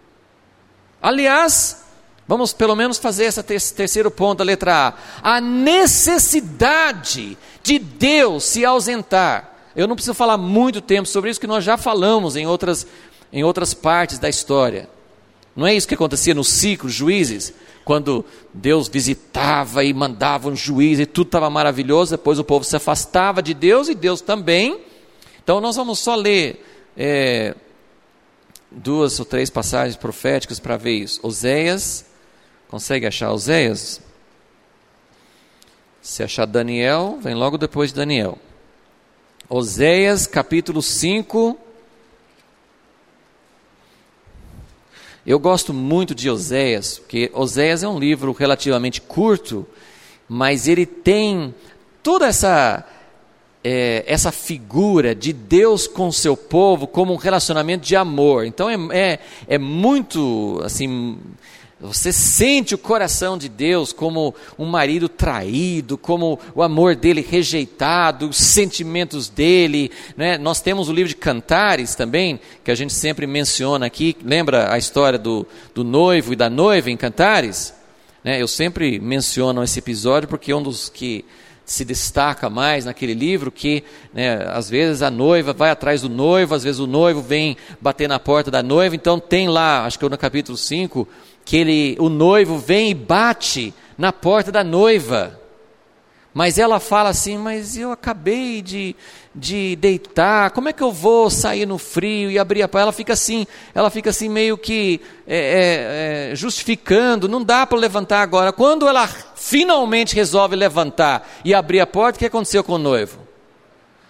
Aliás, vamos pelo menos fazer esse terceiro ponto, a letra A. A necessidade de Deus se ausentar. Eu não preciso falar muito tempo sobre isso, que nós já falamos em outras partes da história. Não é isso que acontecia no ciclo Juízes, quando Deus visitava e mandava um juiz e tudo estava maravilhoso, depois o povo se afastava de Deus e Deus também. Então nós vamos só ler 2 ou 3 passagens proféticas para ver isso. Oséias, consegue achar Oséias? Se achar Daniel, vem logo depois de Daniel. Oséias capítulo 5. Eu gosto muito de Oséias, porque Oséias é um livro relativamente curto, mas ele tem toda essa figura de Deus com o seu povo como um relacionamento de amor. Então é muito assim, você sente o coração de Deus como um marido traído, como o amor dele rejeitado, os sentimentos dele, né? Nós temos o livro de Cantares também, que a gente sempre menciona aqui. Lembra a história do noivo e da noiva em Cantares? Né? Eu sempre menciono esse episódio porque é um dos que se destaca mais naquele livro, que às vezes a noiva vai atrás do noivo, às vezes o noivo vem bater na porta da noiva. Então tem lá, acho que no capítulo 5, que o noivo vem e bate na porta da noiva, mas ela fala assim: mas eu acabei de deitar, como é que eu vou sair no frio e abrir a porta? Ela fica assim meio que justificando, não dá para levantar agora. Quando ela finalmente resolve levantar e abrir a porta, o que aconteceu com o noivo?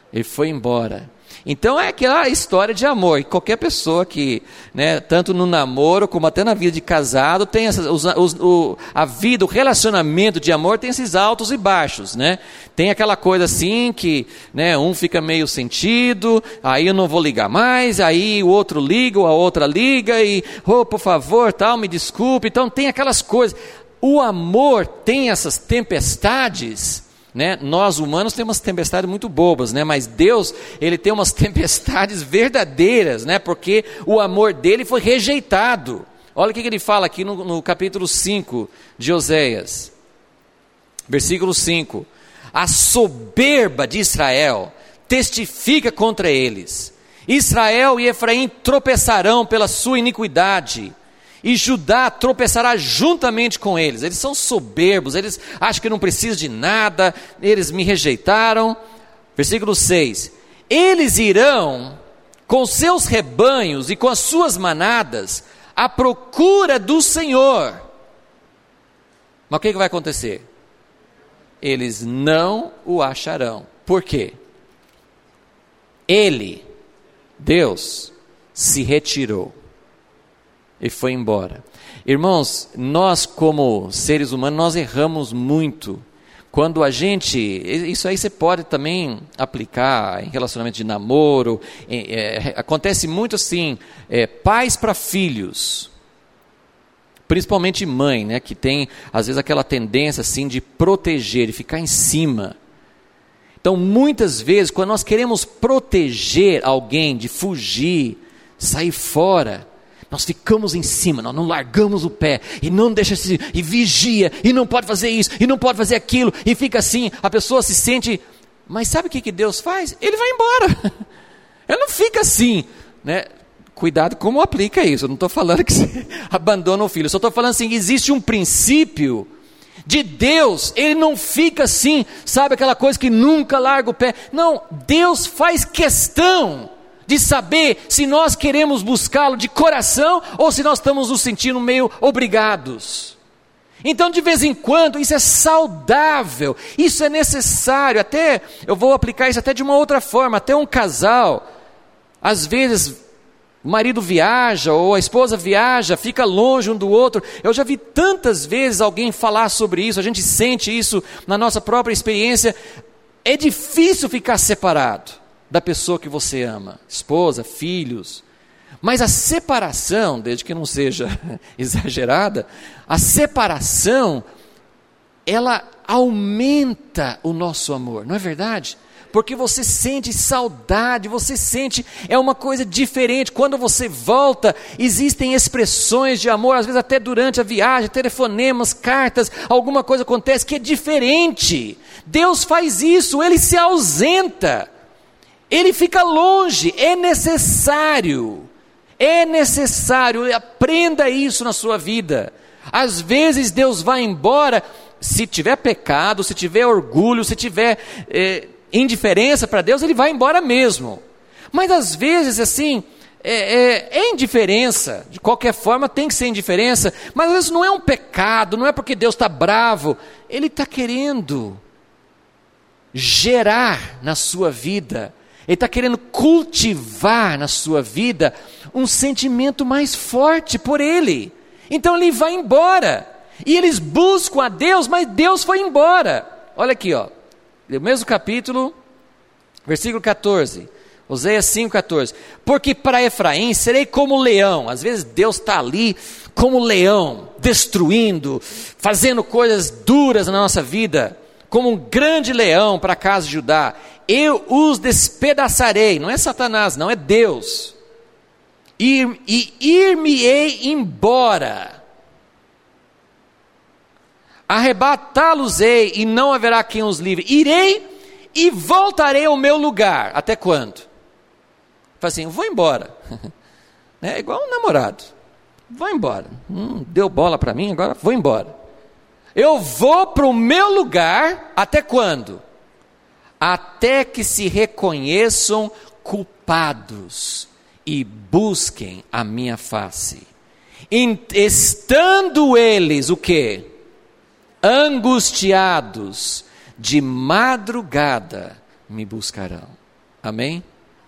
Ele foi embora. Então é aquela história de amor. E qualquer pessoa que, né, tanto no namoro como até na vida de casado, tem a vida, o relacionamento de amor tem esses altos e baixos, né? Tem aquela coisa assim que, né, um fica meio sentido, aí eu não vou ligar mais, aí o outro liga, ou a outra liga, e, por favor, tal, me desculpe. Então tem aquelas coisas. O amor tem essas tempestades, né? Nós humanos temos umas tempestades muito bobas, né? Mas Deus, Ele tem umas tempestades verdadeiras, né? Porque o amor dele foi rejeitado. Olha o que ele fala aqui no capítulo 5 de Oséias, versículo 5. A soberba de Israel testifica contra eles. Israel e Efraim tropeçarão pela sua iniquidade, e Judá tropeçará juntamente com eles. Eles são soberbos, eles acham que não precisam de nada, eles me rejeitaram. Versículo 6. Eles irão com seus rebanhos e com as suas manadas à procura do Senhor. Mas o que vai acontecer? Eles não o acharão. Por quê? Ele, Deus, se retirou e foi embora. Irmãos, nós como seres humanos, nós erramos muito. Quando a gente, isso aí você pode também aplicar em relacionamento de namoro, acontece muito assim, pais para filhos, principalmente mãe, né, que tem às vezes aquela tendência assim de proteger, de ficar em cima. Então muitas vezes quando nós queremos proteger alguém de fugir, sair fora, nós ficamos em cima, nós não largamos o pé, e não deixa e vigia, e não pode fazer isso, e não pode fazer aquilo, e fica assim, a pessoa se sente, mas sabe o que Deus faz? Ele vai embora, ele não fica assim, né? Cuidado como aplica isso, eu não estou falando que você abandona o filho, eu só estou falando assim, existe um princípio de Deus, Ele não fica assim, sabe aquela coisa que nunca larga o pé, não, Deus faz questão de saber se nós queremos buscá-lo de coração ou se nós estamos nos sentindo meio obrigados. Então de vez em quando isso é saudável, isso é necessário, até eu vou aplicar isso até de uma outra forma, até um casal, às vezes o marido viaja ou a esposa viaja, fica longe um do outro, eu já vi tantas vezes alguém falar sobre isso, a gente sente isso na nossa própria experiência, é difícil ficar separado da pessoa que você ama, esposa, filhos, mas a separação, desde que não seja exagerada, a separação, ela aumenta o nosso amor, não é verdade? Porque você sente saudade, você sente, é uma coisa diferente, quando você volta, existem expressões de amor, às vezes até durante a viagem, telefonemas, cartas, alguma coisa acontece que é diferente, Deus faz isso, Ele se ausenta, Ele fica longe, é necessário, aprenda isso na sua vida. Às vezes Deus vai embora, se tiver pecado, se tiver orgulho, se tiver indiferença para Deus, Ele vai embora mesmo. Mas às vezes assim, é indiferença, de qualquer forma tem que ser indiferença, mas às vezes não é um pecado, não é porque Deus está bravo, Ele está querendo gerar na sua vida, Ele está querendo cultivar na sua vida um sentimento mais forte por Ele. Então Ele vai embora. E eles buscam a Deus, mas Deus foi embora. Olha aqui, ó, o mesmo capítulo, versículo 14. Oséias 5,14. Porque para Efraim serei como leão. Às vezes Deus está ali como leão, destruindo, fazendo coisas duras na nossa vida. Como um grande leão para a casa de Judá. Eu os despedaçarei, não é Satanás, não é Deus, e ir-me-ei embora, arrebatá-los-ei e não haverá quem os livre, irei e voltarei ao meu lugar. Até quando? Fala assim, vou embora, é igual um namorado, vou embora, deu bola para mim, agora vou embora, eu vou para o meu lugar, até quando? Até que se reconheçam culpados e busquem a minha face. Estando eles, o quê? Angustiados, de madrugada me buscarão. Amém?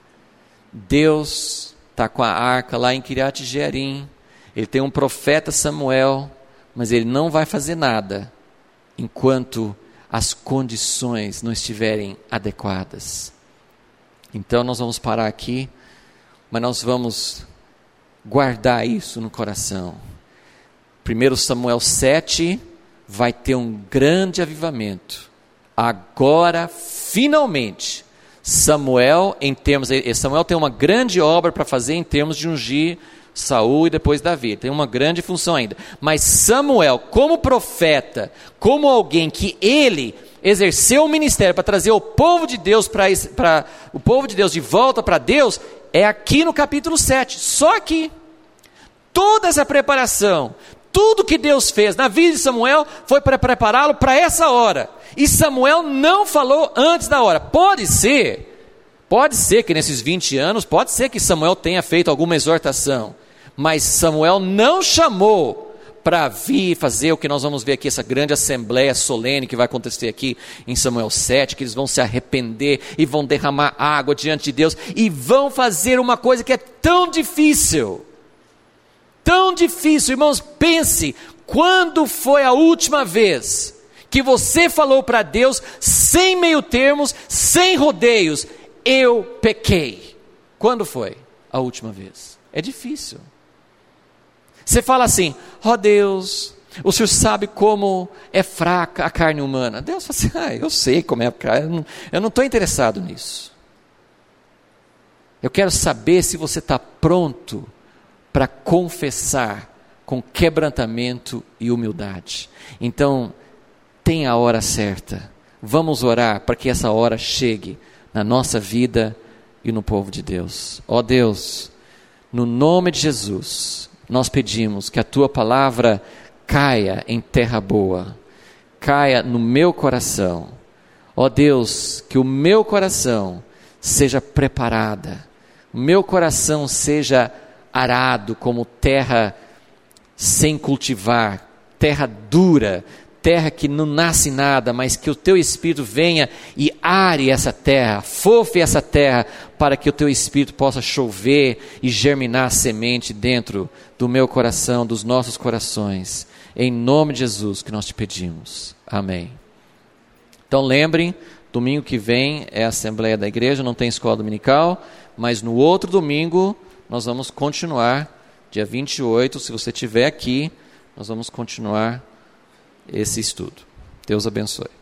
Deus está com a arca lá em Kiriat Jearim. Ele tem um profeta Samuel, mas ele não vai fazer nada enquanto as condições não estiverem adequadas. Então nós vamos parar aqui, mas nós vamos guardar isso no coração. 1 Samuel 7 vai ter um grande avivamento. Agora, finalmente, Samuel tem uma grande obra para fazer em termos de ungir Saul e depois Davi. Tem uma grande função ainda. Mas Samuel, como profeta, como alguém que ele exerceu o ministério para trazer o povo de Deus para o povo de Deus de volta para Deus, é aqui no capítulo 7. Só aqui. Toda essa preparação, tudo que Deus fez na vida de Samuel foi para prepará-lo para essa hora. E Samuel não falou antes da hora. Pode ser que nesses 20 anos, pode ser que Samuel tenha feito alguma exortação. Mas Samuel não chamou para vir fazer o que nós vamos ver aqui, essa grande assembleia solene que vai acontecer aqui em Samuel 7, que eles vão se arrepender e vão derramar água diante de Deus e vão fazer uma coisa que é tão difícil. Tão difícil, irmãos, pense, quando foi a última vez que você falou para Deus, sem meio termos, sem rodeios, eu pequei? Quando foi a última vez? É difícil. Você fala assim, Deus, o Senhor sabe como é fraca a carne humana. Deus fala assim, eu sei como é a carne, eu não estou interessado nisso. Eu quero saber se você está pronto para confessar com quebrantamento e humildade. Então, tem a hora certa. Vamos orar para que essa hora chegue na nossa vida e no povo de Deus. Ó Deus, no nome de Jesus, nós pedimos que a Tua palavra caia em terra boa, caia no meu coração. Ó Deus, que o meu coração seja preparada, o meu coração seja arado como terra sem cultivar, terra dura, terra que não nasce nada, mas que o Teu Espírito venha e are essa terra, fofe essa terra, para que o Teu Espírito possa chover e germinar a semente dentro do meu coração, dos nossos corações. Em nome de Jesus que nós te pedimos. Amém. Então lembrem, domingo que vem é a Assembleia da Igreja, não tem escola dominical, mas no outro domingo nós vamos continuar, dia 28, se você estiver aqui, nós vamos continuar esse estudo. Deus abençoe.